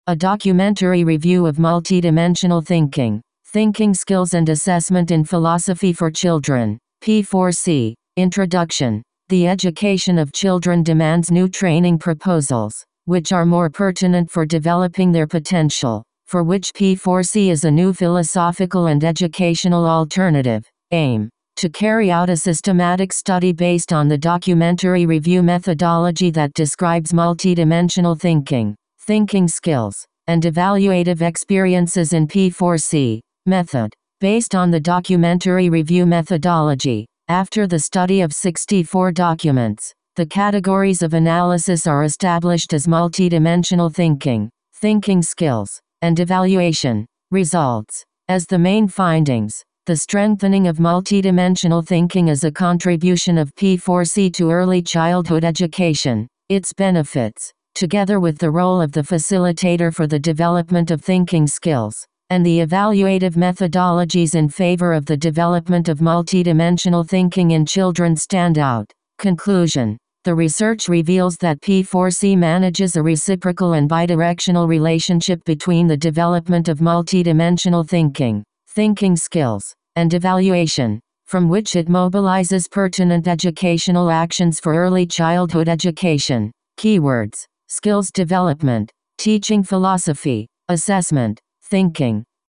A documentary review of multidimensional thinking, thinking skills and assessment in philosophy for children. P4C. Introduction. The education of children demands new training proposals, which are more pertinent for developing their potential, for which P4C is a new philosophical and educational alternative. Aim. To carry out a systematic study based on the documentary review methodology that describes multidimensional thinking, thinking skills, and evaluative experiences in P4C. Method. Based on the documentary review methodology, after the study of 64 documents, the categories of analysis are established as multidimensional thinking, thinking skills, and evaluation. Results. As the main findings, the strengthening of multidimensional thinking is a contribution of P4C to early childhood education. Its benefits, together with the role of the facilitator for the development of thinking skills, and the evaluative methodologies in favor of the development of multidimensional thinking in children, stand out. Conclusion. The research reveals that P4C manages a reciprocal and bidirectional relationship between the development of multidimensional thinking, thinking skills, and evaluation, from which it mobilizes pertinent educational actions for early childhood education. Keywords: skills development, teaching philosophy, assessment, thinking.